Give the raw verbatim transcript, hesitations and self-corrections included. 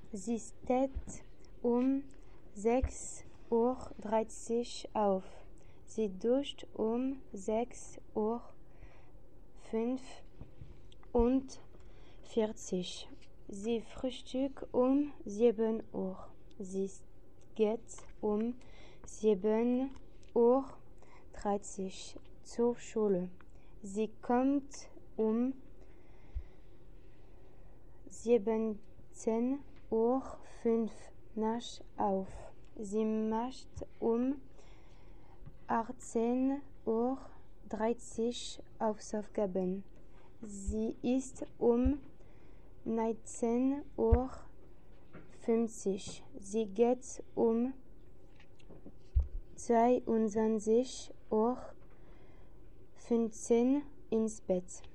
Sie steht um sechs Uhr dreißig auf. Sie duscht um sechs Uhr fünfundvierzig. Sie frühstückt um sieben Uhr. Sie geht um sieben Uhr dreißig zur Schule. Sie kommt um siebzehn Uhr fünf nach auf. Sie macht um achtzehn Uhr dreißig Hausaufgaben. Sie isst um neunzehn Uhr fünfzig. Sie geht um zweiundzwanzig Uhr fünfzehn ins Bett.